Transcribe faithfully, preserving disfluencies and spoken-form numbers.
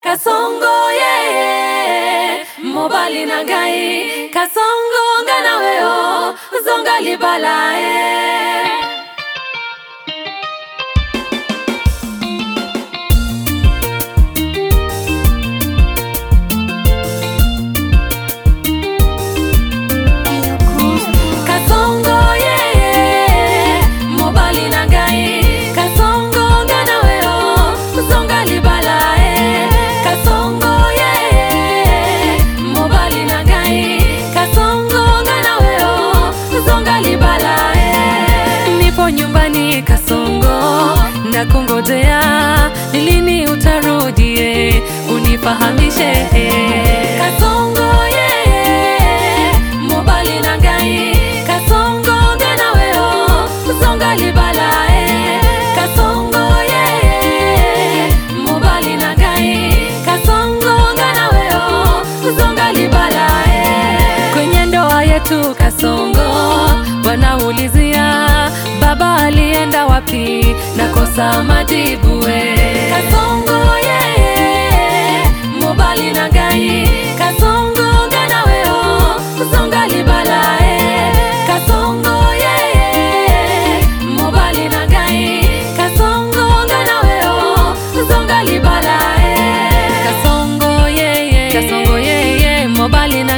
Kasongo ye mobali nangai, Kasongo ngana weo zonga libala e. Kasongo na kungojea, lini utarudie unifahamishe. Kasongo ye mobali nangai, Kasongo ngana weo zonga libala e. Kasongo ye mobali nangai, Kasongo ngana weo zonga libala e. Kwenye ndoa yetu Kasongo wanaulizia baba alienda wapi, nakosa majibu we. Kasongo ye mobali nangai, Kasongo ngana weo zonga libala e. Kasongo ye mobali nangai, Kasongo ngana weo zonga libala e. Kasongo ye Kasongo ye mobali nangai.